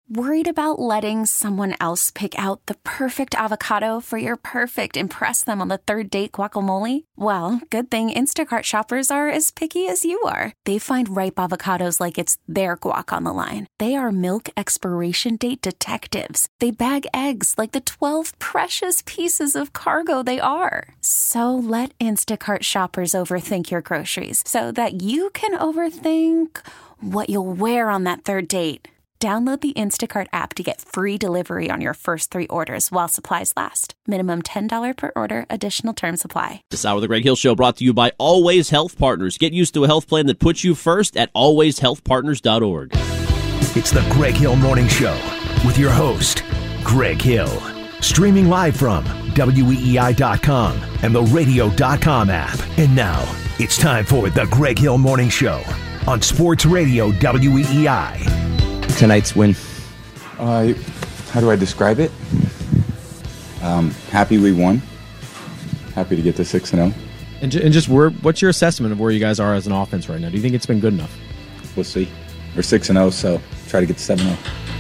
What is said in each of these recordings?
Worried about letting someone else pick out the perfect avocado for your perfect impress them on the third date guacamole? Well, good thing Instacart shoppers are as picky as you are. They find ripe avocados like it's their guac on the line. They are milk expiration date detectives. They bag eggs like the 12 precious pieces of cargo they are. So let Instacart shoppers overthink your groceries so that you can overthink what you'll wear on that third date. Download the Instacart app to get free delivery on your first 3 orders while supplies last. Minimum $10 per order. Additional terms apply. This hour of the Greg Hill Show brought to you by Always Health Partners. Get used to a health plan that puts you first at alwayshealthpartners.org. It's the Greg Hill Morning Show with your host, Greg Hill. Streaming live from WEEI.com and the Radio.com app. And now, it's time for the Greg Hill Morning Show on Sports Radio WEEI. Tonight's win. How do I describe it? Happy we won. Happy to get to 6-0. And just what's your assessment of where you guys are as an offense right now? Do you think it's been good enough? We'll see. We're 6-0, so try to get to 7-0.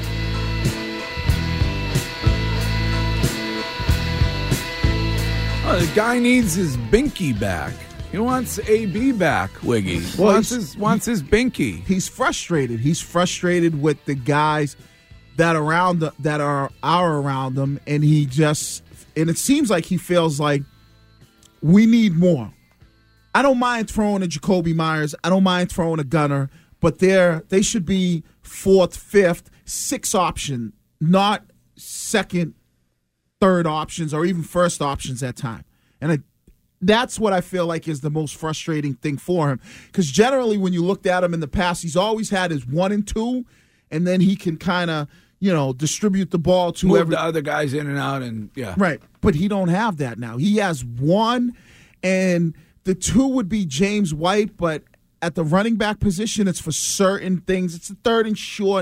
Oh, the guy needs his binky back. He wants AB back, Wiggy. Well, wants his binky. He's frustrated. He's frustrated with the guys that are around him, and it seems like he feels like we need more. I don't mind throwing a Jacoby Myers. I don't mind throwing a Gunner, but they should be 4th, 5th, 6th option, not 2nd, 3rd options, or even 1st options at time. And that's what I feel like is the most frustrating thing for him. Because generally when you looked at him in the past, he's always had his 1 and 2, and then he can kind of, distribute the ball to move the other guys in and out, and yeah. Right. But he don't have that now. He has 1, and the 2 would be James White, but at the running back position, it's for certain things. It's a 3rd and short.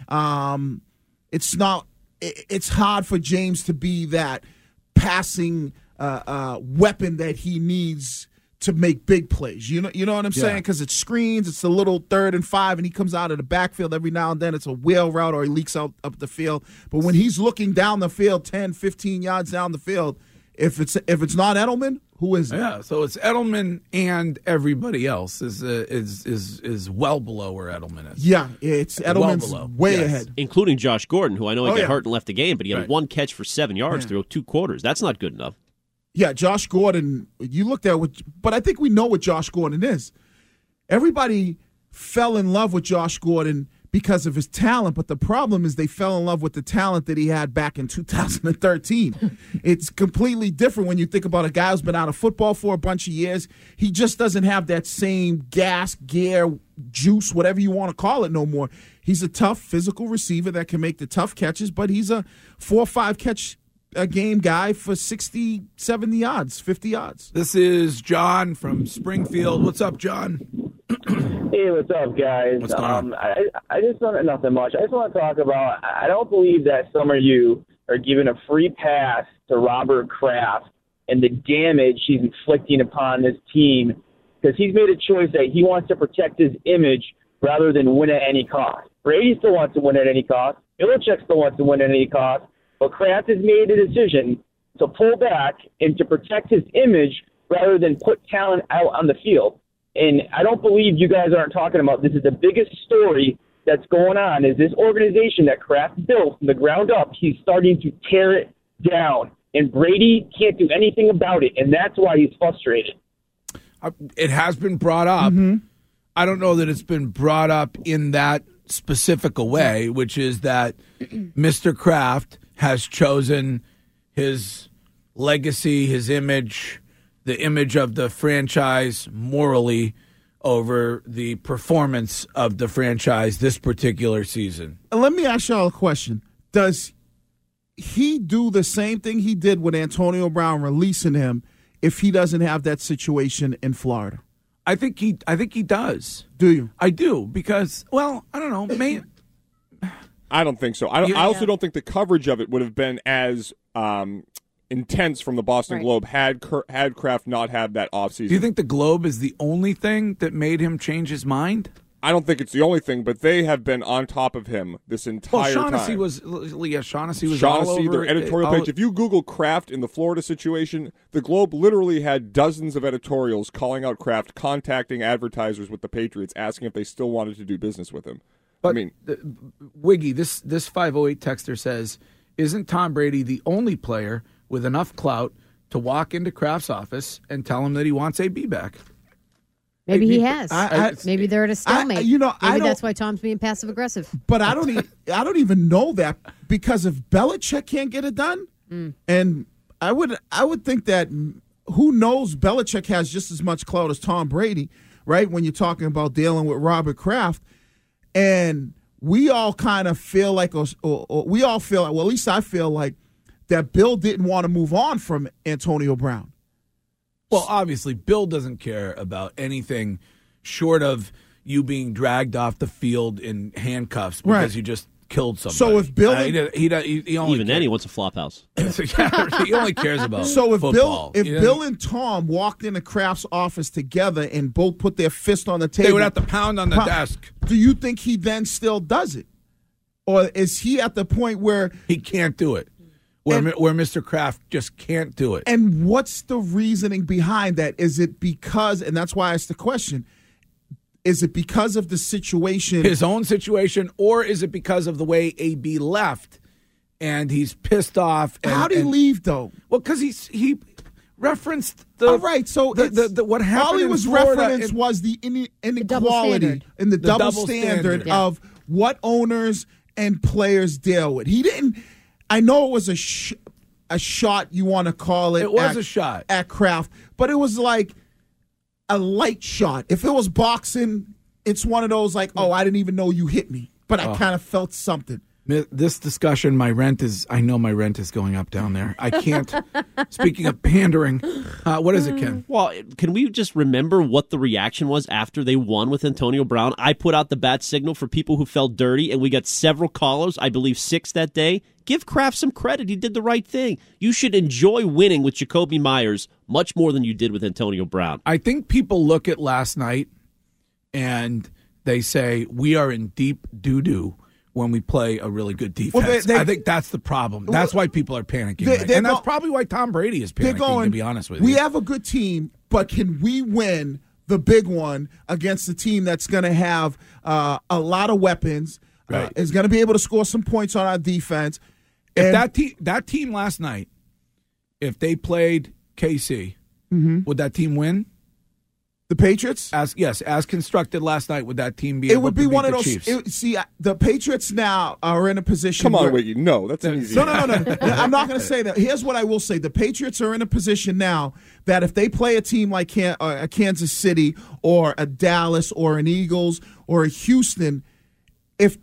It's hard for James to be that passing weapon that he needs to make big plays. You know what I'm saying? Because it screens, it's a little 3rd and 5, and he comes out of the backfield every now and then. It's a wheel route or he leaks out up the field. But when he's looking down the field, 10, 15 yards down the field, if it's not Edelman, who is it? Yeah, so it's Edelman, and everybody else is well below where Edelman is. Yeah, it's Edelman's way ahead. Including Josh Gordon, who I know got hurt and left the game, but he had 1 catch for 7 yards through 2 quarters. That's not good enough. Yeah, Josh Gordon, you looked at but I think we know what Josh Gordon is. Everybody fell in love with Josh Gordon because of his talent, but the problem is they fell in love with the talent that he had back in 2013. It's completely different when you think about a guy who's been out of football for a bunch of years. He just doesn't have that same gas, gear, juice, whatever you want to call it no more. He's a tough physical receiver that can make the tough catches, but he's a 4 or 5 catch a game guy for 60, 70 yards, 50 yards. This is John from Springfield. What's up, John? Hey, what's up, guys? What's going on? I just don't nothing much. I just want to talk about, I don't believe that some of you are giving a free pass to Robert Kraft and the damage he's inflicting upon this team, because he's made a choice that he wants to protect his image rather than win at any cost. Brady still wants to win at any cost. Belichick still wants to win at any cost. But Kraft has made a decision to pull back and to protect his image rather than put talent out on the field. And I don't believe you guys aren't talking about this is the biggest story that's going on, is this organization that Kraft built from the ground up, he's starting to tear it down. And Brady can't do anything about it, and that's why he's frustrated. It has been brought up. Mm-hmm. I don't know that it's been brought up in that specific a way, which is that Mr. Kraft has chosen his legacy, his image, the image of the franchise morally over the performance of the franchise this particular season. Let me ask y'all a question. Does he do the same thing he did with Antonio Brown releasing him if he doesn't have that situation in Florida? I think he does. Do you? I do, because, well, I don't know, I don't think so. I also don't think the coverage of it would have been as intense from the Boston Globe had Kraft not had that offseason. Do you think the Globe is the only thing that made him change his mind? I don't think it's the only thing, but they have been on top of him this entire Shaughnessy time. Shaughnessy was all over their editorial page. If you Google Kraft in the Florida situation, the Globe literally had dozens of editorials calling out Kraft, contacting advertisers with the Patriots, asking if they still wanted to do business with him. But Wiggy, this 508 texter says, isn't Tom Brady the only player with enough clout to walk into Kraft's office and tell him that he wants AB back? Maybe he has. Maybe they're at a stalemate. Maybe that's why Tom's being passive aggressive. But I don't even know that, because if Belichick can't get it done, and I would think that, who knows, Belichick has just as much clout as Tom Brady, right? When you're talking about dealing with Robert Kraft, and we all kind of feel like, or we all feel like, well, at least I feel like that Bill didn't want to move on from Antonio Brown. Well, obviously, Bill doesn't care about anything short of you being dragged off the field in handcuffs because you just killed somebody. So if Bill, he only then he wants a flop house. He only cares about football. If Bill and Tom walked into Kraft's office together and both put their fist on the table, they would have to pound on the desk. Do you think he then still does it, or is he at the point where he can't do it? Where Mr. Kraft just can't do it. And what's the reasoning behind that? Is it because, and that's why I asked the question, is it because of the situation? His own situation, or is it because of the way AB left and he's pissed off? How did he leave, though? Well, because he referenced the... All right, so what happened all he was referenced was the inequality and the double standard of what owners and players deal with. He didn't... I know it was a shot, you want to call it. It was a shot at Kraft, but it was like a light shot. If it was boxing, it's one of those like, oh, I didn't even know you hit me, but I kind of felt something. This discussion, I know my rent is going up down there. I can't. Speaking of pandering, what is it, Ken? Well, can we just remember what the reaction was after they won with Antonio Brown? I put out the bat signal for people who felt dirty, and we got several callers, I believe 6 that day. Give Kraft some credit. He did the right thing. You should enjoy winning with Jacoby Myers much more than you did with Antonio Brown. I think people look at last night and they say, we are in deep doo-doo when we play a really good defense. I think that's the problem. That's why people are panicking. And that's probably why Tom Brady is panicking, to be honest with you. We have a good team, but can we win the big one against a team that's going to have a lot of weapons, is going to be able to score some points on our defense? If that team last night, if they played KC, would that team win? The Patriots? As constructed last night, would that team be able to beat one of the those Chiefs? The Patriots now are in a position. Come on, Wiggy. No, that's easy. No. I'm not going to say that. Here's what I will say. The Patriots are in a position now that if they play a team like a Kansas City or a Dallas or an Eagles or a Houston, if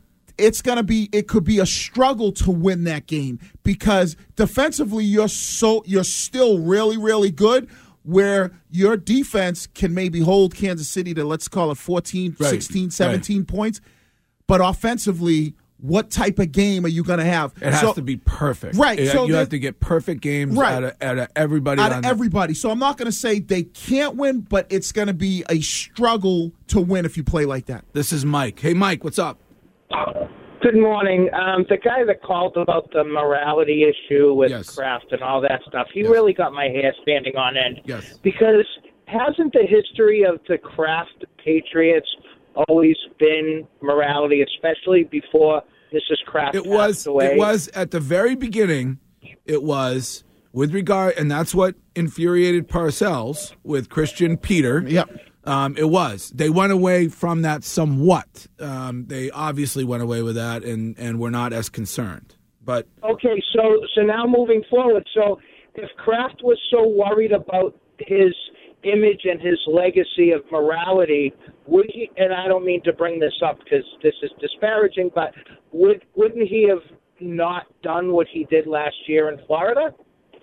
it could be a struggle to win that game, because defensively you're still really, really good, where your defense can maybe hold Kansas City to, let's call it 14, 16, 17 points. But offensively, what type of game are you going to have? It has to be perfect. Right. You have to get perfect games out of everybody. Out of everybody. So I'm not going to say they can't win, but it's going to be a struggle to win if you play like that. This is Mike. Hey, Mike, what's up? Good morning. The guy that called about the morality issue with Kraft and all that stuff, he really got my hair standing on end. Yes. Because hasn't the history of the Kraft Patriots always been morality, especially before Mrs. Kraft passed away? It was at the very beginning. It was with regard, and that's what infuriated Parcells with Christian Peter. Yep. It was. They went away from that somewhat. They obviously went away with that, and were not as concerned. But okay, so now moving forward, so if Kraft was so worried about his image and his legacy of morality, would he? And I don't mean to bring this up because this is disparaging, but wouldn't he have not done what he did last year in Florida?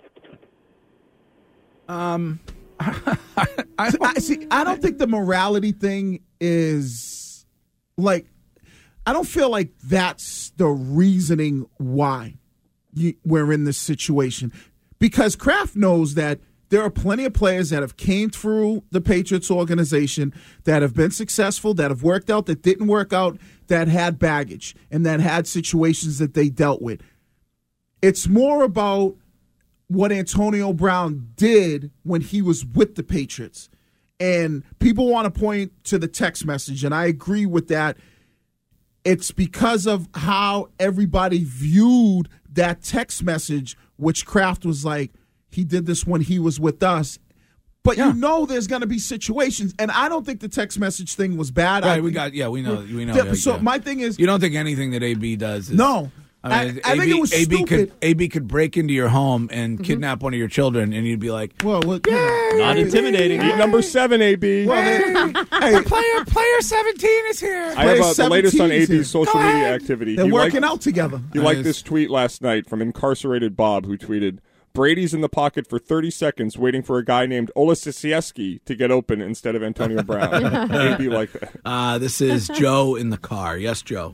I don't think the morality thing is like, I don't feel like that's the reasoning why we're in this situation, because Kraft knows that there are plenty of players that have came through the Patriots organization that have been successful, that have worked out, that didn't work out, that had baggage, and that had situations that they dealt with. It's more about what Antonio Brown did when he was with the Patriots. And people want to point to the text message, and I agree with that. It's because of how everybody viewed that text message, which Kraft was like, he did this when he was with us. But you know there's going to be situations, and I don't think the text message thing was bad. Right, we know. So my thing is, you don't think anything that AB does is... No. I think it was stupid. AB could break into your home and kidnap one of your children, and you'd be like, "Well, not intimidating." Number 7, AB. Well, hey, player 17 is here. I have the latest on AB's social media activity. They're working out together. You liked this tweet last night from Incarcerated Bob, who tweeted, "Brady's in the pocket for 30 seconds waiting for a guy named Olasisieski to get open instead of Antonio Brown." AB like that. This is Joe in the car. Yes, Joe.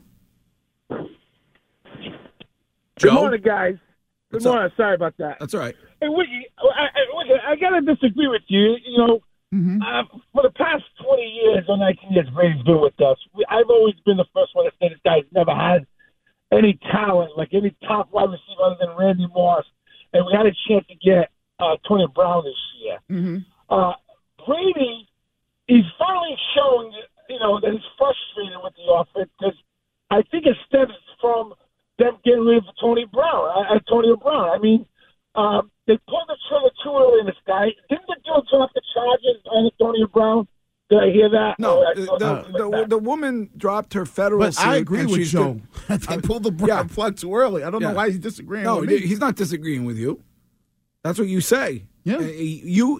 Good morning, guys. Good morning. Sorry about that. That's all right. Hey, Wiggy, I got to disagree with you. You know, for the past 20 years or 19 years, Brady's been with us. I've always been the first one to say this guy's never had any talent, like any top wide receiver other than Randy Moss. And we had a chance to get Antonio Brown this year. Brady, he's finally showing, that he's frustrated with the offense because I think it stems from them getting rid of Antonio Brown. I mean, they pulled the trigger too early in this guy. Didn't the dude drop the charges on Antonio Brown? Did I hear that? No, the woman dropped her federal suit. I agree with Joe. They pulled the plug too early. I don't know why he's disagreeing with me. He's not disagreeing with you. That's what you say. Yeah. You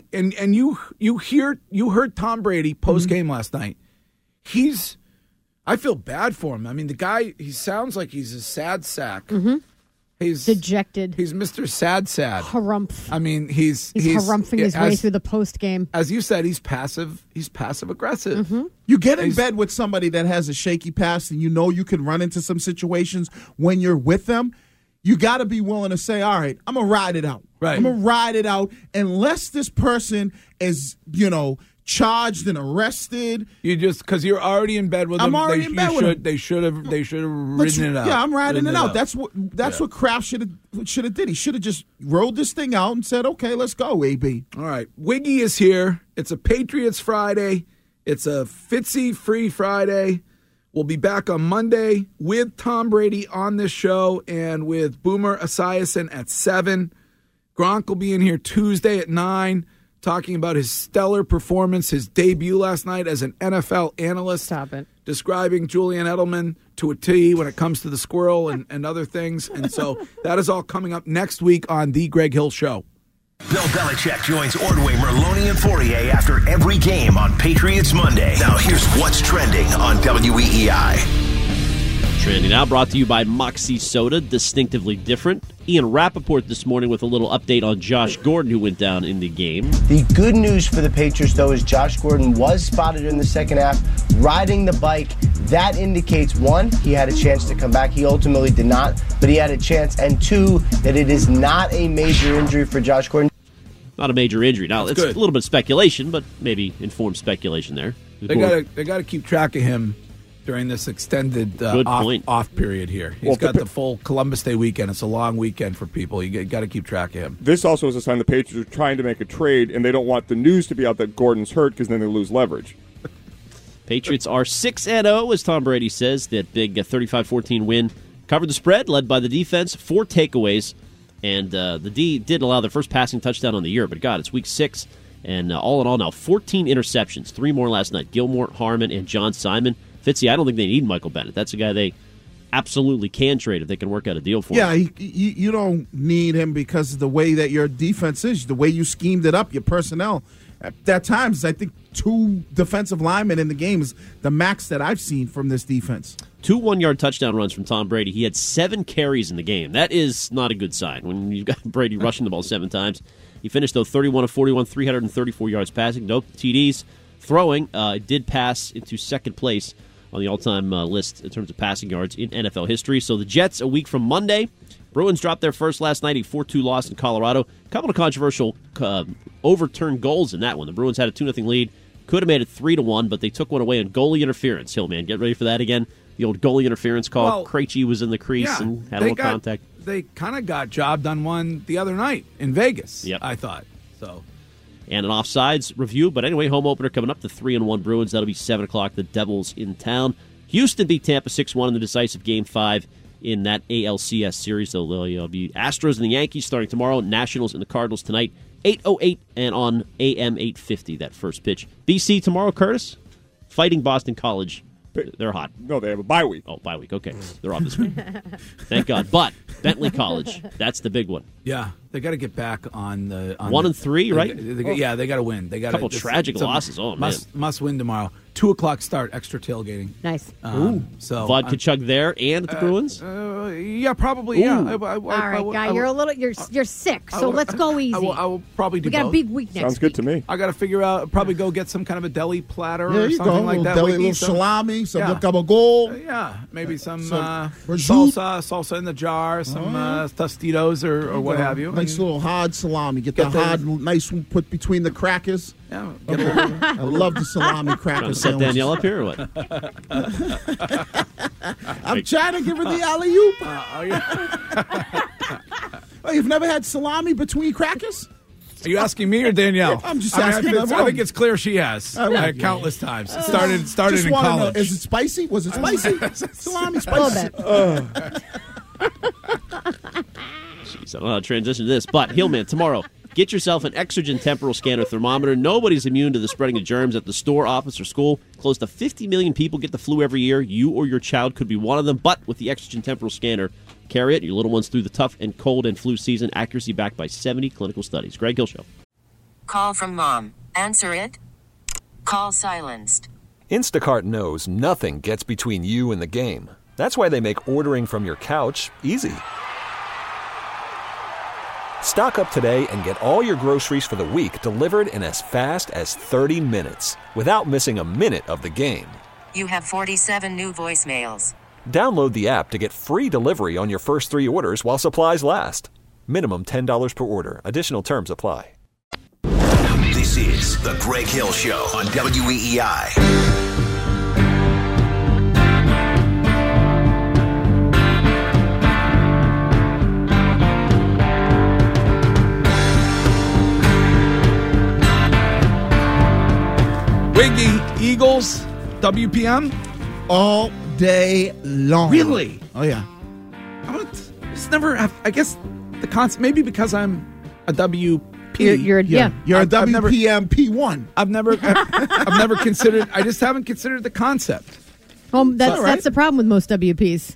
heard Tom Brady post game last night. I feel bad for him. I mean, the guy, he sounds like he's a sad sack. He's dejected. He's Mr. Sad. Harumph. I mean, he's harumphing his way through the post game. As you said, he's passive aggressive. You get in bed with somebody that has a shaky past, and you know you can run into some situations when you're with them. You got to be willing to say, all right, I'm going to ride it out. Right. I'm going to ride it out unless this person is, charged and arrested. You just because you're already in bed with them. I'm already in bed with them. They should have ridden it out. Yeah, I'm riding it out. That's what Kraft should have did. He should have just rode this thing out and said, "Okay, let's go, AB." All right, Wiggy is here. It's a Patriots Friday. It's a Fitzy free Friday. We'll be back on Monday with Tom Brady on this show and with Boomer Esiason at 7. Gronk will be in here Tuesday at 9. Talking about his stellar performance, his debut last night as an NFL analyst. Stop it. Describing Julian Edelman to a T when it comes to the squirrel and other things. And so that is all coming up next week on The Greg Hill Show. Bill Belichick joins Ordway, Merloni, and Fourier after every game on Patriots Monday. Now here's what's trending on WEEI. Trending now brought to you by Moxie Soda, distinctively different. Ian Rappaport this morning with a little update on Josh Gordon, who went down in the game. The good news for the Patriots, though, is Josh Gordon was spotted in the second half riding the bike. That indicates, one, he had a chance to come back. He ultimately did not, but he had a chance. And two, that it is not a major injury for Josh Gordon. Not a major injury. Now, it's a little bit of speculation, but maybe informed speculation there. They got to keep track of him during this extended off period here. He's got the full Columbus Day weekend. It's a long weekend for people. You got to keep track of him. This also is a sign the Patriots are trying to make a trade, and they don't want the news to be out that Gordon's hurt because then they lose leverage. Patriots are 6-0, as Tom Brady says. That big 35-14 win covered the spread, led by the defense, 4 takeaways. And the D did allow their first passing touchdown on the year, but God, it's week 6. And all in all now, 14 interceptions, 3 more last night. Gilmore, Harmon, and John Simon. Fitzy, I don't think they need Michael Bennett. That's a guy they absolutely can trade if they can work out a deal for him. Yeah, you don't need him because of the way that your defense is, the way you schemed it up, your personnel. At times, I think 2 defensive linemen in the game is the max that I've seen from this defense. 2 one-yard touchdown runs from Tom Brady. He had 7 carries in the game. That is not a good sign when you've got Brady rushing the ball 7 times. He finished, though, 31 of 41, 334 yards passing. No TDs. Throwing, did pass into second place on the all-time list in terms of passing yards in NFL history. So the Jets, a week from Monday, Bruins dropped their first last night, a 4-2 loss in Colorado. A couple of controversial overturned goals in that one. The Bruins had a 2-0 lead. Could have made it 3-1, but they took one away on goalie interference. Hillman, get ready for that again. The old goalie interference call. Well, Krejci was in the crease and had a little contact. They kind of got jobbed on one the other night in Vegas, I thought. So, and an offsides review. But anyway, home opener coming up, the 3-1 Bruins. That'll be 7 o'clock. The Devils in town. Houston beat Tampa 6-1 in the decisive Game 5 in that ALCS series. There'll be Astros and the Yankees starting tomorrow. Nationals and the Cardinals tonight. 8:08 and on AM 850, that first pitch. BC tomorrow, Curtis. Fighting Boston College. They're hot. No, they have a bye week. Oh, bye week. Okay. They're off this week. Thank God. But Bentley College, that's the big one. Yeah. They got to get back on the... 1-3, right? They got to win. They got a couple tragic losses. Oh, man. Must win tomorrow. 2 o'clock start, extra tailgating. Nice. So vodka chug there and at the Bruins? Yeah, probably. Yeah. All right, guy, you're sick, so let's go easy. I will probably do We got both. a big week next Sounds good to me. I got to figure out, probably go get some kind of a deli platter There or you something go. like that. Deli, little salami, some gabagol. Maybe some prosciutto. salsa in the jar, some Tostitos or what have you. Nice little hard salami. Get the hard, nice one put between the crackers. Yeah, I love the salami crackers. Set Danielle up here or what? I'm trying to give her the alley-oop. Oh, you've never had salami between crackers? Are you asking me or Danielle? I'm just asking. I think it's clear she has countless times. It started in college. Is it spicy? Was it spicy? Salami spicy? Jeez, I don't know how to transition to this. But, Hillman, tomorrow, get yourself an Exergen temporal scanner thermometer. Nobody's immune to the spreading of germs at the store, office, or school. Close to 50 million people get the flu every year. You or your child could be one of them. But with the Exergen temporal scanner, carry it, your little ones through the tough and cold and flu season. Accuracy backed by 70 clinical studies. Greg Hill Show. Call from mom. Answer it. Call silenced. Instacart knows nothing gets between you and the game. That's why they make ordering from your couch easy. Stock up today and get all your groceries for the week delivered in as fast as 30 minutes without missing a minute of the game. You have 47 new voicemails. Download the app to get free delivery on your first 3 orders while supplies last. Minimum $10 per order. Additional terms apply. This is The Greg Hill Show on WEEI. Wiggy Eagles, WPM? All day long. Really? Oh, yeah. It's never, I guess the concept, maybe because I'm a WP. You're a WPM P1. I've never considered, I just haven't considered the concept. That's the problem with most WPs.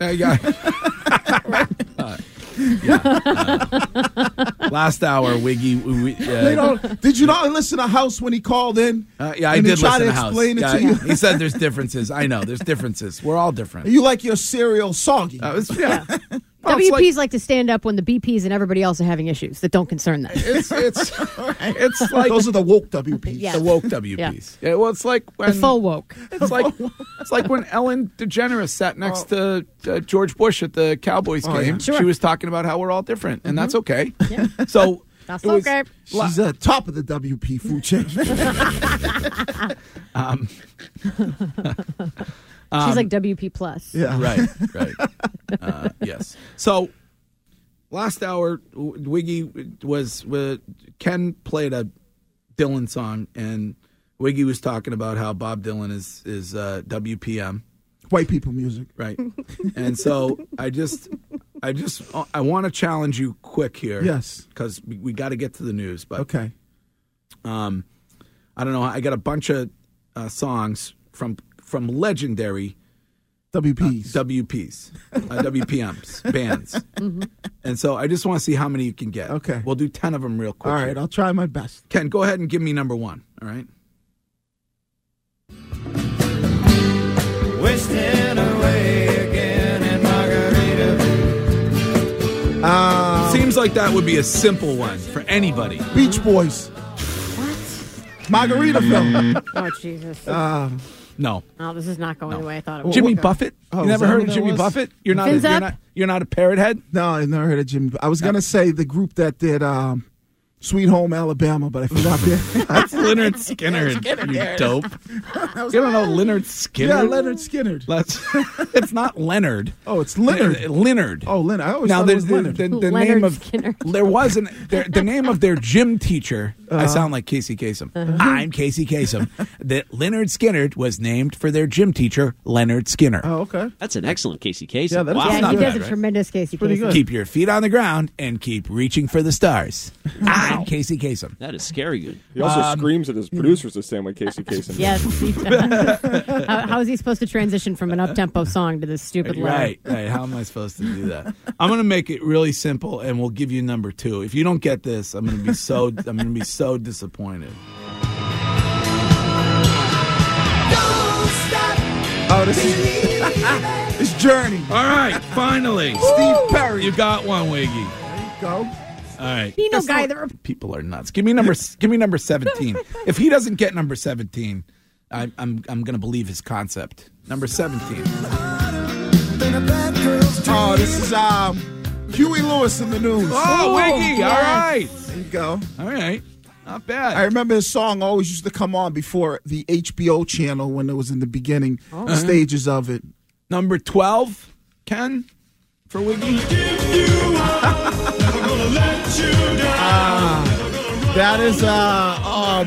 Last hour, Wiggy. Did you not listen to House when he called in? Yeah, I did listen to House. Explain it to you. He said there's differences. I know, there's differences. We're all different. You like your cereal soggy. Yeah. WPs like to stand up when the BPs and everybody else are having issues that don't concern them. It's like those are the woke WPs. Yeah. The woke WPs. Yeah. Well, it's like when the full woke. It's like when Ellen DeGeneres sat next to George Bush at the Cowboys game. Yeah. Sure. She was talking about how we're all different, and that's okay. Yeah. So that's okay. She's at the top of the WP food chain. She's like WP plus. Yeah. Right. Yes. So last hour, Wiggy was Ken played a Dylan song, and Wiggy was talking about how Bob Dylan is WPM, white people music, right? And so I want to challenge you quick here, yes, because we got to get to the news. But okay, I don't know. I got a bunch of songs from legendary WPs, WPMs, bands. Mm-hmm. And so I just want to see how many you can get. Okay. We'll do 10 of them real quick. All right, I'll try my best. Ken, go ahead and give me number 1, all right? Wasting away again in Margaritaville. Seems like that would be a simple one for anybody. Beach Boys. What? Margaritaville. Oh, Jesus. No. Oh, this is not going the way I thought it would. Jimmy Buffett? Oh, You never is that heard who of that Jimmy was? Buffett? You're not. Fins up? You're not a parrot head. No, I never heard of Jimmy. I was gonna say the group that did Sweet Home Alabama, but I forgot that. That's Leonard Skinner. You dope. You don't know Leonard Skinner? Yeah, Leonard Skinner. It's not Leonard. Oh, it's Leonard. Leonard. Oh, Leonard. I always thought it was Leonard. The Leonard name of Skinner. there wasn't the name of their gym teacher. I sound like Casey Kasem. I'm Casey Kasem. That Leonard Skinner was named for their gym teacher, Leonard Skinner. Oh, okay. That's an excellent Casey Kasem. Yeah, that is wow. Yeah, not he does bad, a right? tremendous Casey Pretty Kasem. good. Keep your feet on the ground and keep reaching for the stars. I'm Casey Kasem. That is scary good. He also screams at his producers the same way Casey Kasem. Yes, he does. How is he supposed to transition from an up-tempo song to this stupid letter? Right. How am I supposed to do that? I'm going to make it really simple, and we'll give you number 2. If you don't get this, I'm going to be so disappointed. Oh, this is it's Journey. All right, finally, Steve Perry. you got one, Wiggy. There you go. All right. Pino guy. People are nuts. Give me number 17. If he doesn't get number 17, I'm going to believe his concept. Number 17. Oh, this is Huey Lewis in the News. Oh, Wiggy. yes. All right. There you go. All right. Not bad. I remember his song always used to come on before the HBO channel when it was in the beginning stages of it. Number 12, Ken, for Wiggy. That is oh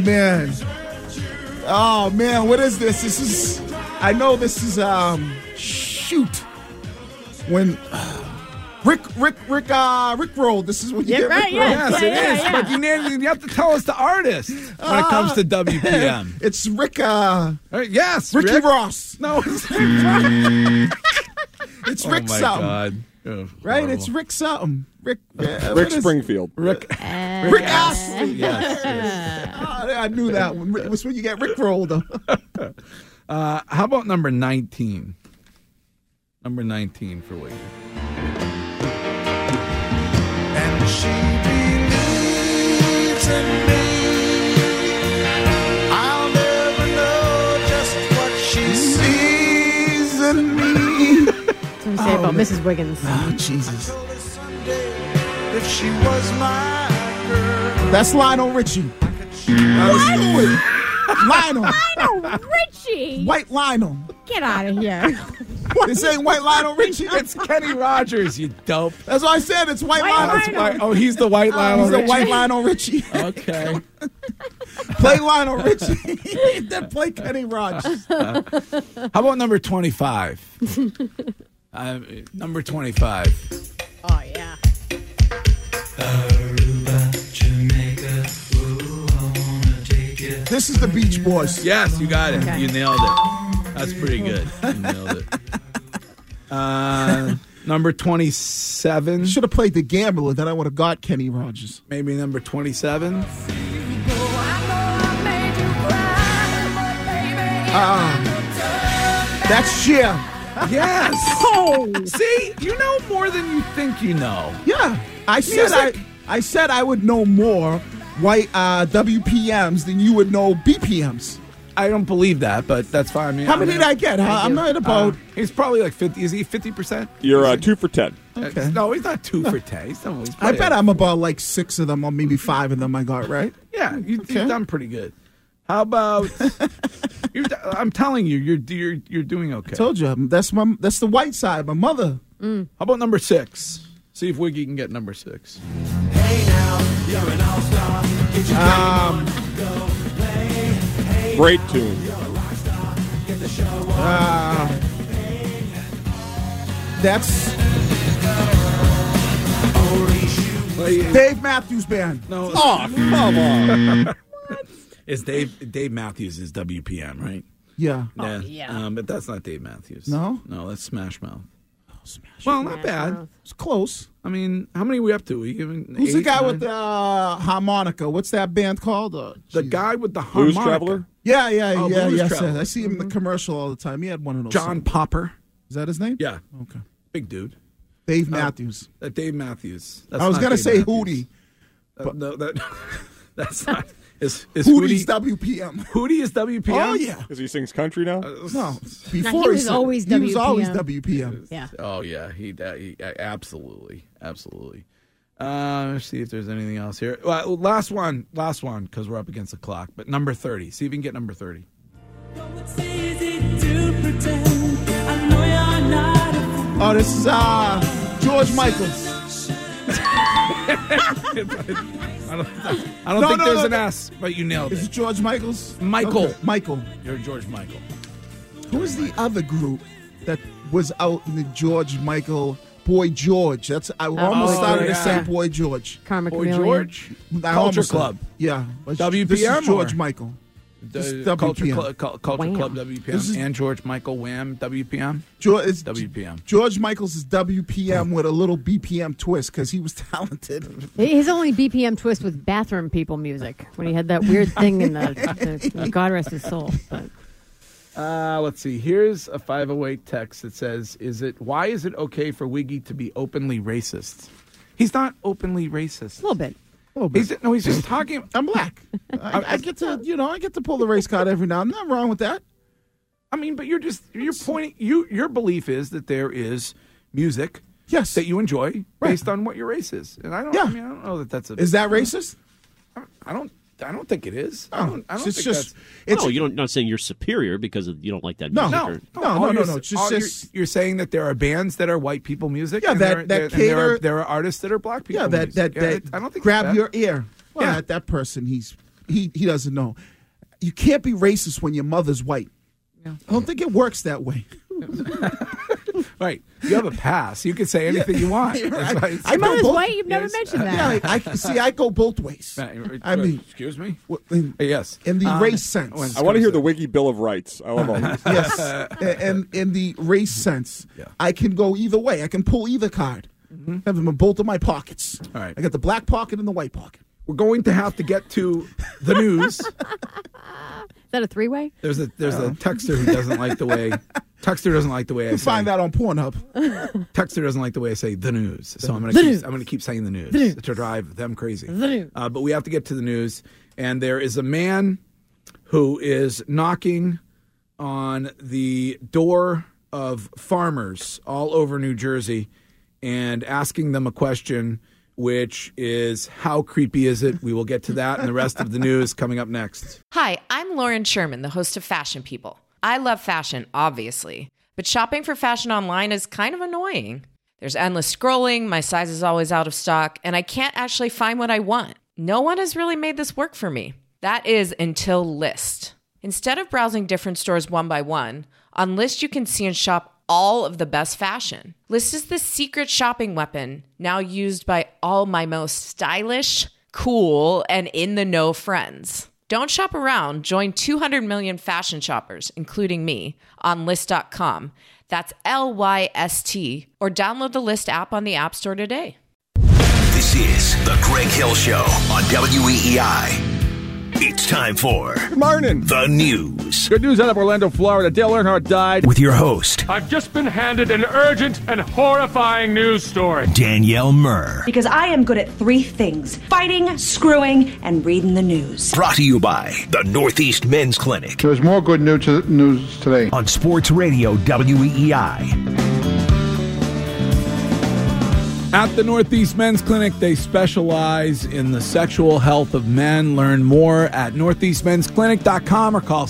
man, what is this? This is this is shoot. When Rick rolled. This is when you get right, Rick yeah. rolled. Yes, it is. yeah. But you have to tell us the artist when it comes to WPM. It's Rick Yes, Ricky Rick. Ross. No, It's Rick oh my something. God. Oh, Right? horrible. It's Rick something. Rick Rick Springfield. Rick. Rick Astley. Yes. I knew that one. It was when you get Rick rolled. How about number 19? Number 19 for Wiggy. And she believes in me. I'll never know just what she sees in me. That's what we say about Mrs. Wiggins. Oh, Jesus. If she was my girl. That's Lionel Richie. Lionel. Lionel Richie! White Lionel. Get out of here. This ain't White Lionel Richie. It's Kenny Rogers, you dope. That's what I said. It's White Lionel. Oh, he's the white Lionel He's the Richie? White Lionel Richie. Okay. Play Lionel Richie. Then play Kenny Rogers. How about number 25? Number 25. Oh, yeah. This is the Beach Boys. Yes, you got it. Okay. You nailed it. That's pretty good. You nailed it. Number 27. Should have played the Gambler. Then I would have got Kenny Rogers. Maybe number 27. That's Cher. Yes. Oh. See, you know more than you think you know. Yeah, I said I would know more white WPMs than you would know BPMs. I don't believe that, but that's fine. I mean, How many did I get? I'm not about. He's probably like 50. Is he 50%? You're 2 for 10. Okay. No, he's not 2 for 10. He's I bet I'm about like 6 of them, or maybe 5 of them I got right. Yeah, you've done pretty good. How about? I'm telling you, you're doing okay. Told you that's the white side. My mother. How about number 6? See if Wiggy can get number 6. Hey now, you're an all-star. Get your Great tune. That's Dave Matthews Band. No. Oh, come on. It's Dave Matthews is WPM, right? Yeah. yeah. But that's not Dave Matthews. No? No, that's Smash Mouth. Smash. Well, not bad. It's close. I mean, how many are we up to? Are we giving Who's 8, the guy 9? with the harmonica? What's that band called? The guy with the Blues harmonica. Traveler? Yeah, Oh, yeah, Blues yes. Traveler. I see him in the commercial all the time. He had one of those. John songs. Popper. Is that his name? Yeah. Okay. Big dude. Dave Matthews. Dave Matthews. That's I was not gonna Dave say Matthews. Hootie. No, that's not. Is Hootie's WPM. Hootie is WPM? Oh, yeah. Because he sings country now? No. He was always He was always WPM. WPM. Yeah. Oh, yeah. He absolutely. Absolutely. Let's see if there's anything else here. Well, last one, because we're up against the clock. But number 30. See if you can get number 30. Oh, this is George Michael. I don't think there's an S, but you nailed it. Is it George Michael's? Michael. Okay. Michael. You're George Michael. Who is the other group that was out in the George Michael? Boy George. I almost started to say Boy George. Karma Boy Chameleon. George. Culture Club. Yeah. WPM. This is George or? Michael. Culture WPM. Club WPM and George Michael Wham WPM. It's WPM. George Michael's is WPM with a little BPM twist because he was talented. His only BPM twist was bathroom people music when he had that weird thing in the God rest his soul. But. Let's see. Here's a 508 text that says, why is it okay for Wiggy to be openly racist? He's not openly racist. A little bit. He's just talking. I'm black. I get to pull the race card every now and then. Nothing wrong with that. I mean, but you're pointing. Your belief is that there is music, yes, that you enjoy based on what your race is, and I don't know that that's is that racist? I don't think it is. Oh, I don't it's think just. You're not saying you're superior because you don't like that music. No. You're saying that there are bands that are white people music. Yeah, and there are artists that are black people. Yeah, music. I don't think grab your ear. Well, that person, he doesn't know. You can't be racist when your mother's white. Yeah. I don't think it works that way. Right. You have a pass. You can say anything you want. Right. Your mother's white? You've never mentioned that. Yeah, I go both ways. I mean, excuse me? Yes. In the race sense. I want to hear the Wiki Bill of Rights. I love all these. Yes. And in the race sense, I can go either way. I can pull either card. I have them in both of my pockets. All right. I got the black pocket and the white pocket. We're going to have to get to the news. Is that a three-way? There's a texter who doesn't like the way. Texter doesn't like the way I say. Find that on Pornhub. Texter doesn't like the way I say the news, so I'm going to keep saying the news to drive them crazy. But we have to get to the news, and there is a man who is knocking on the door of farmers all over New Jersey and asking them a question, which is, how creepy is it? We will get to that and the rest of the news coming up next. Hi, I'm Lauren Sherman, the host of Fashion People. I love fashion, obviously, but shopping for fashion online is kind of annoying. There's endless scrolling, my size is always out of stock, and I can't actually find what I want. No one has really made this work for me. That is until Lyst. Instead of browsing different stores one by one, on Lyst you can see and shop all of the best fashion. Lyst is the secret shopping weapon now used by all my most stylish, cool, and in-the-know friends. Don't shop around. Join 200 million fashion shoppers, including me, on Lyst.com. That's LYST. Or download the Lyst app on the App Store today. This is The Greg Hill Show on WEEI. It's time for Good morning. The news. Good news out of Orlando, Florida. Dale Earnhardt died. With your host, I've just been handed an urgent and horrifying news story. Danielle Murr. Because I am good at three things: fighting, screwing, and reading the news. Brought to you by the Northeast Men's Clinic. There's more good news today. On Sports Radio WEEI. At the Northeast Men's Clinic, they specialize in the sexual health of men. Learn more at northeastmensclinic.com or call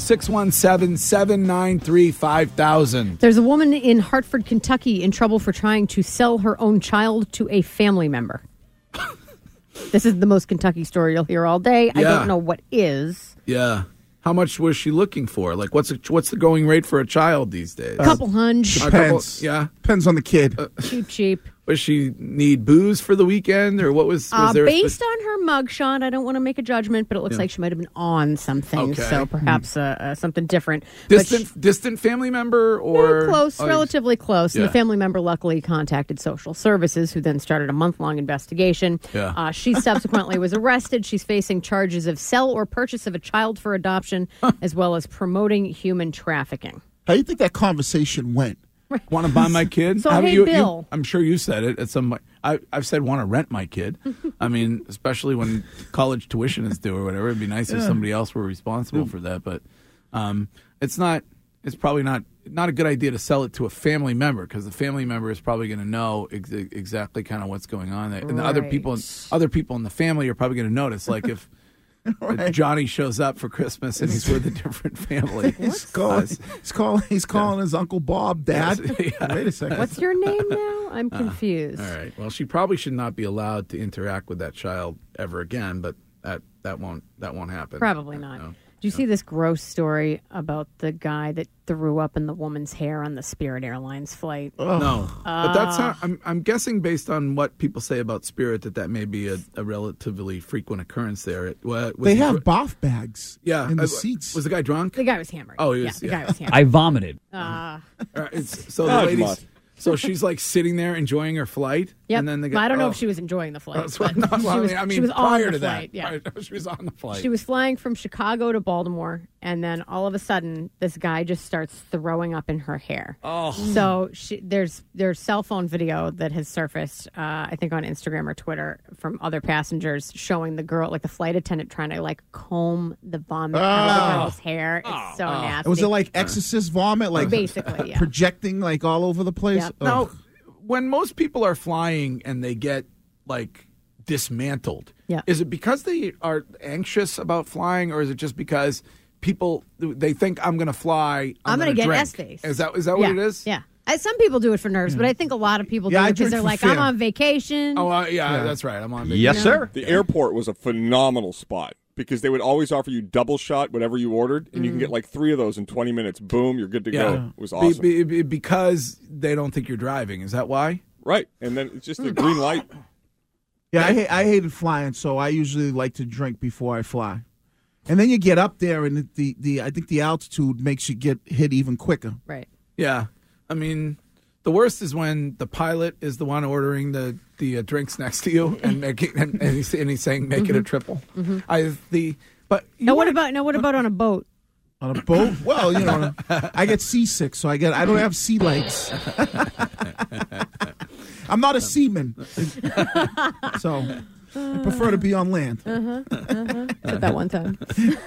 617-793-5000. There's a woman in Hartford, Kentucky in trouble for trying to sell her own child to a family member. This is the most Kentucky story you'll hear all day. I don't know what is. Yeah. How much was she looking for? Like, what's the going rate for a child these days? A couple hunch. Depends. Depends on the kid. Cheap. Was she need booze for the weekend, or what was there? Based on her mugshot, I don't want to make a judgment, but it looks like she might have been on something. Okay. So perhaps something different. Distant family member, or close, relatively close. Yeah. And the family member luckily contacted social services, who then started a month-long investigation. Yeah. She subsequently was arrested. She's facing charges of sell or purchase of a child for adoption, as well as promoting human trafficking. How do you think that conversation went? Want to buy my kid? So, Haven't hey, Bill. I'm sure you said it at some point. I've said want to rent my kid. I mean, especially when college tuition is due or whatever. It'd be nice if somebody else were responsible for that. But it's not. It's probably not a good idea to sell it to a family member because the family member is probably going to know exactly kind of what's going on there, and the other people in the family are probably going to notice. Like if Johnny shows up for Christmas and he's with a different family, he's calling his Uncle Bob Dad. Wait a second. What's your name now? I'm confused. All right. Well, she probably should not be allowed to interact with that child ever again. But that won't happen. Probably not. No. Did you see this gross story about the guy that threw up in the woman's hair on the Spirit Airlines flight? No, but that's how, I'm guessing based on what people say about Spirit that may be a relatively frequent occurrence there. They have bath bags. In the seats. Was the guy drunk? The guy was hammered. Oh, he was. The guy was hammered. I vomited. So the ladies. So she's like sitting there enjoying her flight. Yep. And then the guy, I don't know if she was enjoying the flight. She was prior on the to flight. Yeah. Right, she was on the flight. She was flying from Chicago to Baltimore, and then all of a sudden, this guy just starts throwing up in her hair. Oh. So there's cell phone video that has surfaced, I think on Instagram or Twitter, from other passengers showing the girl, like the flight attendant, trying to like comb the vomit out of the girl's hair. It's so nasty. Was it like exorcist vomit? Like basically, yeah. Projecting like all over the place? Yep. Now, when most people are flying and they get like dismantled, is it because they are anxious about flying, or is it just because they think I'm going to fly, I'm going to get drink? S-face. Is that what it is? Yeah. Some people do it for nerves, but I think a lot of people do it because they're like, I'm on vacation. Oh, that's right. I'm on vacation. Yes, sir. The airport was a phenomenal spot because they would always offer you double shot whatever you ordered, and you can get like 3 of those in 20 minutes. Boom, you're good to go. It was awesome. Because they don't think you're driving. Is that why? Right. And then it's just a green light. Yeah, I hated flying, so I usually like to drink before I fly. And then you get up there, and I think the altitude makes you get hit even quicker. Right. Yeah. I mean, the worst is when the pilot is the one ordering the drinks next to you and he's saying make it a triple. Mm-hmm. What about on a boat? On a boat? Well, I get seasick, so I don't have sea legs. I'm not a seaman, so I prefer to be on land. Said that one time.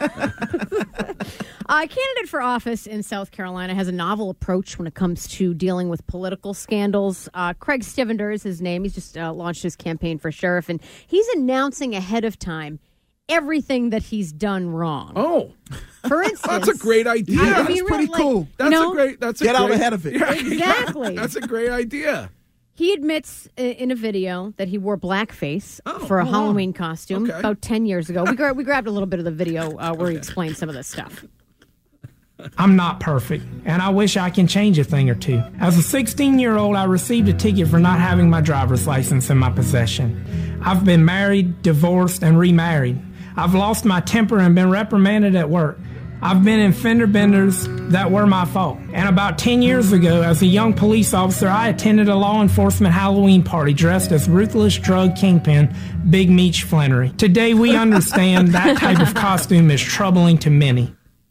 A candidate for office in South Carolina has a novel approach when it comes to dealing with political scandals. Craig Stivender is his name. He's just launched his campaign for sheriff, and he's announcing ahead of time everything that he's done wrong. Oh. For instance, that's a great idea. That's pretty cool. Get out ahead of it. Yeah, exactly. That's a great idea. He admits in a video that he wore blackface for a Halloween costume about 10 years ago. We grabbed a little bit of the video where he explained some of this stuff. I'm not perfect, and I wish I can change a thing or two. As a 16-year-old, I received a ticket for not having my driver's license in my possession. I've been married, divorced, and remarried. I've lost my temper and been reprimanded at work. I've been in fender benders that were my fault. And about 10 years ago, as a young police officer, I attended a law enforcement Halloween party dressed as ruthless drug kingpin Big Meech Flannery. Today, we understand that type of costume is troubling to many.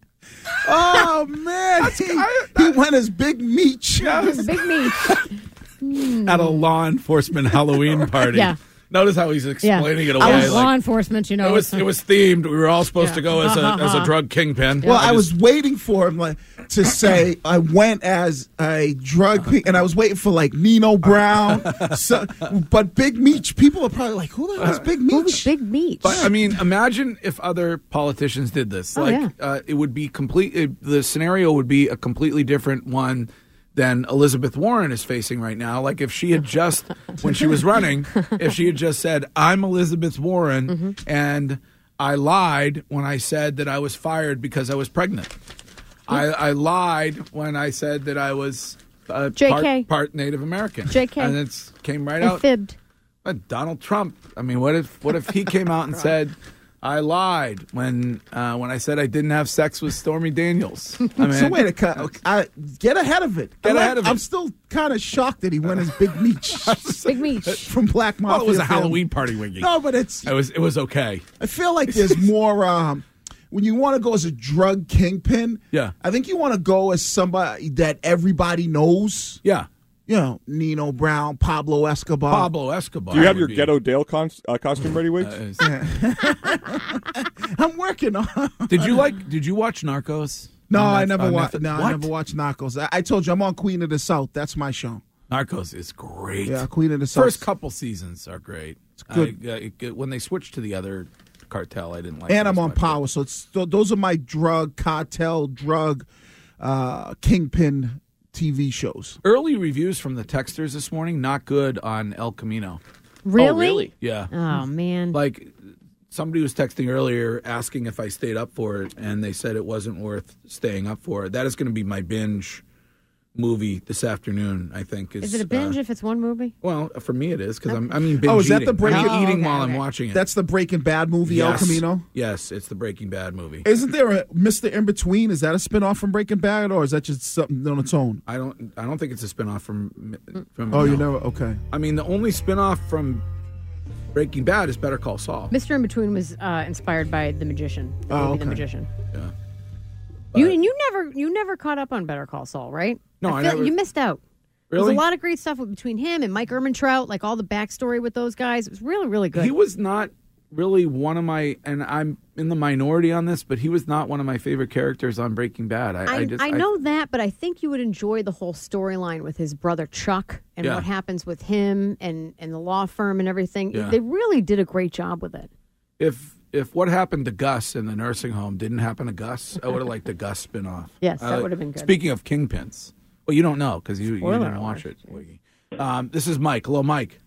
Oh, man. He went as Big Meech. Big Meech. At a law enforcement Halloween party. Yeah. Notice how he's explaining it away. I was law enforcement, It was themed. We were all supposed to go as a drug kingpin. Well, I was waiting for him to say I went as a drug, and I was waiting for like Nino Brown. But Big Meech, people are probably like, "Who the hell is Big Meech?" Who's Big Meech? But I mean, imagine if other politicians did this. It would be the scenario would be a completely different one than Elizabeth Warren is facing right now. Like if she had just, when she was running, if she had just said, I'm Elizabeth Warren, and I lied when I said that I was fired because I was pregnant. I lied when I said that I was part Native American. JK. And it came right out. Fibbed. But Donald Trump, I mean, what if he came out and said, I lied when I said I didn't have sex with Stormy Daniels. I mean, so wait get ahead of it. I'm still kind of shocked that he went as Big Meech. Big Meech from Black Mafia. Well, it was a Halloween party, Wiggy. No, but it was okay. I feel like there's more. when you want to go as a drug kingpin, Yeah. I think you want to go as somebody that everybody knows. Yeah. You know, Nino Brown, Pablo Escobar. Pablo Escobar. Do you have your would be- Ghetto Dale costume ready, Wiggs? I'm working on. Did you watch Narcos? No, On I Netflix- never on watched. Netflix? No, I What? never watched Narcos. I told you I'm on Queen of the South. That's my show. Narcos is great. Yeah, Queen of the South. First couple seasons are great. It's good. When they switched to the other cartel, I didn't like. And it I'm as on much. Power, so those are my drug kingpin TV shows. Early reviews from the texters this morning, not good on El Camino. Really? Yeah. Oh, man. Like somebody was texting earlier asking if I stayed up for it, and they said it wasn't worth staying up for. That is going to be my binge movie this afternoon, I think. Is it a binge if it's one movie? Well, for me it is, because I mean binge Oh, is that eating. the Breaking? I'm eating okay, while I'm okay. watching it. That's the Breaking Bad movie, El Camino. Yes, it's the Breaking Bad movie. Isn't there a Mr. In Between? Is that a spinoff from Breaking Bad, or is that just something on its own? I don't think it's a spinoff from. Oh, you never. Okay. I mean, the only spinoff from Breaking Bad is Better Call Saul. Mr. In Between was inspired by The Magician. The Oh, movie okay. The Magician. Yeah. You never caught up on Better Call Saul, right? No, I feel never- You missed out. Really? There's a lot of great stuff between him and Mike Ehrmantraut, like all the backstory with those guys. It was really, really good. He was not really one of my, and I'm in the minority on this, but he was not one of my favorite characters on Breaking Bad. I know that, but I think you would enjoy the whole storyline with his brother Chuck and Yeah. what happens with him and the law firm and everything. Yeah. They really did a great job with it. If what happened to Gus in the nursing home didn't happen to Gus, I would have liked the Gus spinoff. Yes, that would have been good. Speaking of kingpins, well, you don't know because you Spoiler didn't watch it. Wiggy. This is Mike. Hello, Mike.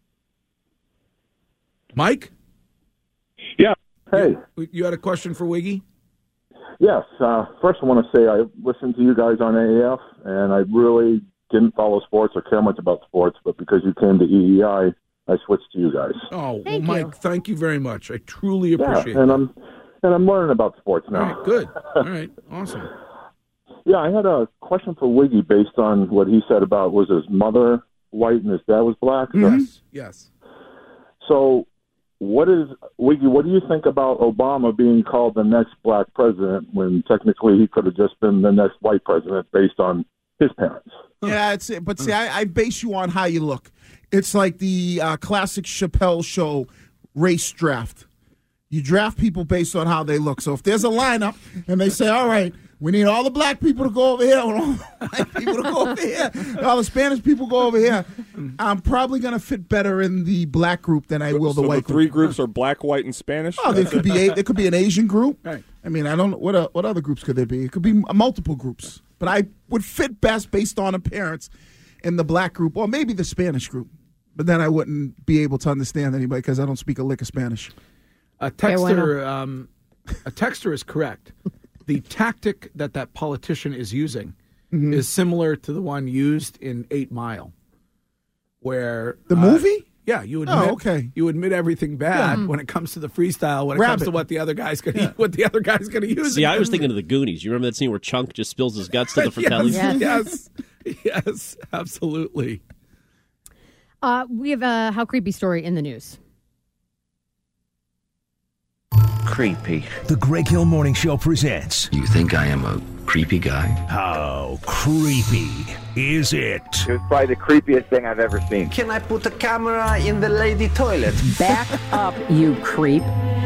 Mike? Yeah. Hey. You had a question for Wiggy? Yes. First, I want to say I listened to you guys on AAF, and I really didn't follow sports or care much about sports, but because you came to EEI, I switched to you guys. Oh, well, Mike, thank you very much. I truly appreciate and it. I'm learning about sports now. All right, good. All right, awesome. Yeah, I had a question for Wiggy based on what he said about was his mother white and his dad was black. Yes. So, Wiggy? What do you think about Obama being called the next black president when technically he could have just been the next white president based on his parents? Yeah, but see, I base you on how you look. It's like the classic Chappelle show race draft. You draft people based on how they look. So if there's a lineup and they say, all right, we need all the black people to go over here, and all the white people to go over here, and all the Spanish people go over here, I'm probably going to fit better in the black group than I will the white the three group. groups are black, white, and Spanish? Oh, there could be an Asian group. Right. I mean, I don't know what other groups could there be. It could be multiple groups, but I would fit best based on appearance in the black group or maybe the Spanish group. But then I wouldn't be able to understand anybody because I don't speak a lick of Spanish. A texter is correct. The tactic that politician is using is similar to the one used in 8 Mile, where the movie. Yeah, you admit. Oh, okay. You admit everything bad when it comes to the freestyle. When it comes to what the other guy's going to use. See, I was thinking of the Goonies. You remember that scene where Chunk just spills his guts to the Fratellis? Yes, absolutely. We have a How Creepy story in the news. Creepy. The Greg Hill Morning Show presents. You think I am a creepy guy? How creepy is it? It was probably the creepiest thing I've ever seen. Can I put a camera in the lady toilet? Back up, you creep.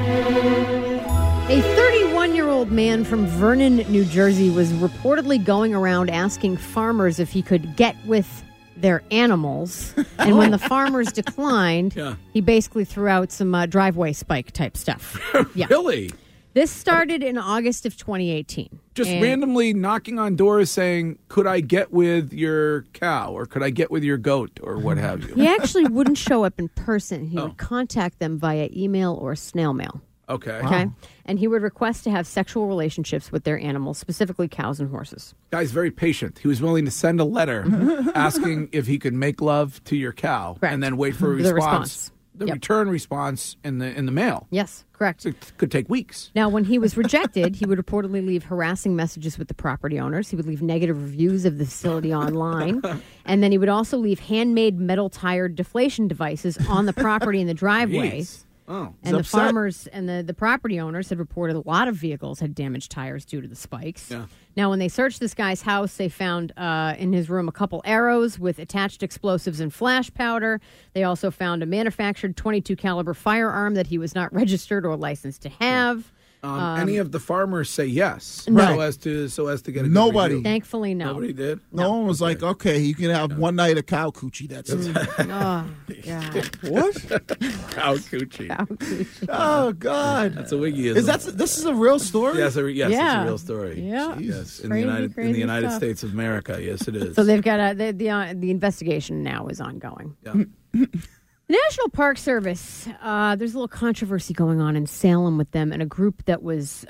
A 31-year-old man from Vernon, New Jersey was reportedly going around asking farmers if he could get with their animals. And when the farmers declined, he basically threw out some driveway spike type stuff. Yeah. Really? This started in August of 2018. Just randomly knocking on doors saying, could I get with your cow or could I get with your goat or what have you? He actually wouldn't show up in person. He would contact them via email or snail mail. Okay. Wow. And he would request to have sexual relationships with their animals, specifically cows and horses. Guy's very patient. He was willing to send a letter asking if he could make love to your cow and then wait for a response. The return response in the mail. Yes, correct. It could take weeks. Now, when he was rejected, he would reportedly leave harassing messages with the property owners. He would leave negative reviews of the facility online. And then he would also leave handmade metal-tired deflation devices on the property in the driveway. Oh. And the farmers and the property owners had reported a lot of vehicles had damaged tires due to the spikes. Yeah. Now, when they searched this guy's house, they found in his room a couple arrows with attached explosives and flash powder. They also found a manufactured .22 caliber firearm that he was not registered or licensed to have. Any of the farmers say yes, No. so as to get a good Nobody. review? Thankfully, no. Nobody did. No one was like, okay, you can have one night of cow coochie. That's it. Oh, God. What? Cow coochie. Oh, God. That's a wiggyism. This is a real story? Yes, it's Yeah. a real story. Yeah. Yes, in Crazy, the crazy United stuff. States of America. Yes, it is. So they've got the investigation now is ongoing. Yeah. The National Park Service, there's a little controversy going on in Salem with them and a group that was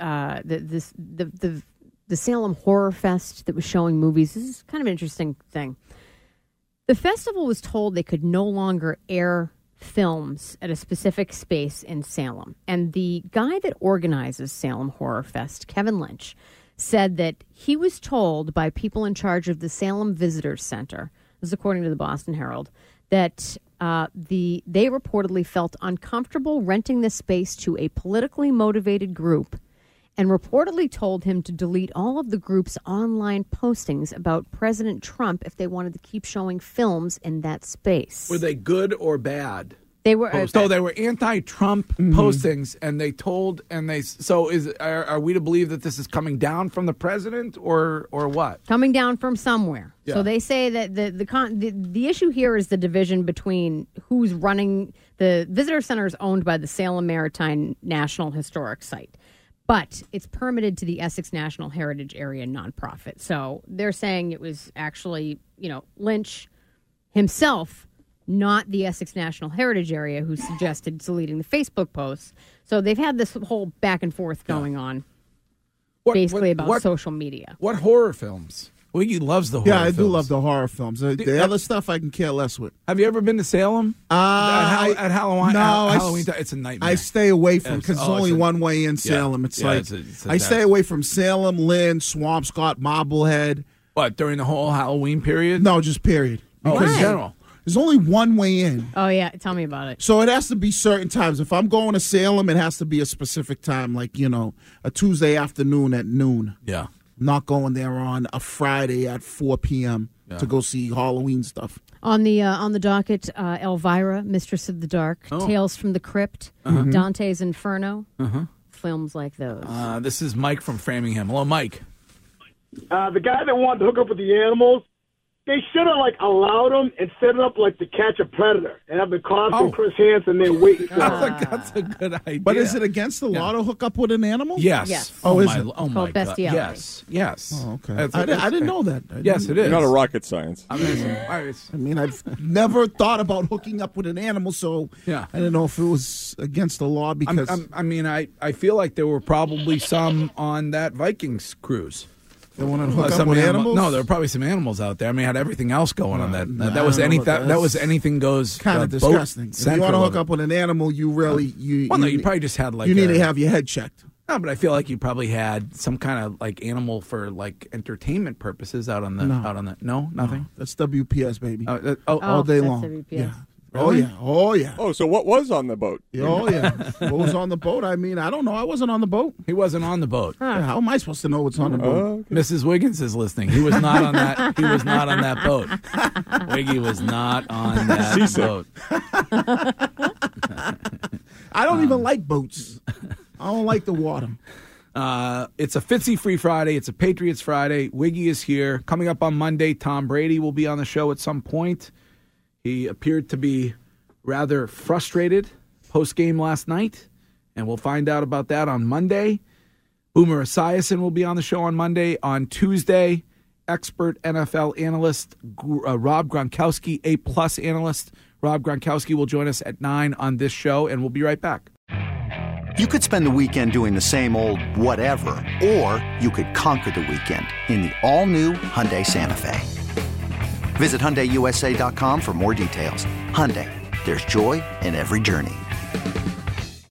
the Salem Horror Fest that was showing movies. This is kind of an interesting thing. The festival was told they could no longer air films at a specific space in Salem. And the guy that organizes Salem Horror Fest, Kevin Lynch, said that he was told by people in charge of the Salem Visitors Center, this is according to the Boston Herald, that they reportedly felt uncomfortable renting this space to a politically motivated group and reportedly told him to delete all of the group's online postings about President Trump if they wanted to keep showing films in that space. Were they good or bad? They were. So they were anti-Trump postings, and they told, are we to believe that this is coming down from the president or what? Coming down from somewhere. Yeah. So they say that the issue here is the division between who's running the visitor center is owned by the Salem Maritime National Historic Site, but it's permitted to the Essex National Heritage Area nonprofit. So they're saying it was actually, Lynch himself, not the Essex National Heritage Area, who suggested deleting the Facebook posts. So they've had this whole back and forth going on, about social media. What horror films? Wiggy loves the horror films. Yeah, I do love the horror films. The other stuff I can care less with. Have you ever been to Salem? At Halloween? No, Halloween time, it's a nightmare. I stay away from because it's only one way in Salem. I stay away from Salem, Lynn, Swampscott, Marblehead. What, during the whole Halloween period? No, just period. In general. There's only one way in. Oh, yeah. Tell me about it. So it has to be certain times. If I'm going to Salem, it has to be a specific time, like, a Tuesday afternoon at noon. Yeah. I'm not going there on a Friday at 4 p.m. to go see Halloween stuff. On the docket, Elvira, Mistress of the Dark, Tales from the Crypt, Dante's Inferno, films like those. This is Mike from Framingham. Hello, Mike. The guy that wanted to hook up with the animals, they should have allowed him and set it up to Catch a Predator and have the cost of Chris Hansen there waiting for him. That's a good idea. But is it against the law to hook up with an animal? Yes. Oh, is it? Oh, my God. Bestiality. Yes. Oh, okay. I didn't know that. Yes, it is. You're not a rocket science. I've never thought about hooking up with an animal, so I didn't know if it was against the law because... I feel like there were probably some on that Vikings cruise. They want to hook up with animals? No, there were probably some animals out there. I mean, had everything else going on that. That was anything goes. Kind of disgusting. If you want to hook up with an animal, you really you probably just had you need to have your head checked. No, but I feel like you probably had some kind of animal for entertainment purposes out on the No, nothing. That's WPS, baby. All day that's long. WPS. Yeah. Really? Oh yeah. Oh, so what was on the boat? Oh yeah. What was on the boat? I don't know. I wasn't on the boat. He wasn't on the boat. How am I supposed to know what's on the boat? Okay. Mrs. Wiggins is listening. He was not on that. He was not on that boat. Wiggy was not on that boat. I don't even like boats. I don't like the water. It's a Fitzy Free Friday. It's a Patriots Friday. Wiggy is here. Coming up on Monday, Tom Brady will be on the show at some point. He appeared to be rather frustrated post-game last night, and we'll find out about that on Monday. Boomer Esiason will be on the show on Monday. On Tuesday, expert NFL analyst Rob Gronkowski, A-plus analyst Rob Gronkowski will join us at 9 on this show, and we'll be right back. You could spend the weekend doing the same old whatever, or you could conquer the weekend in the all-new Hyundai Santa Fe. Visit HyundaiUSA.com for more details. Hyundai, there's joy in every journey.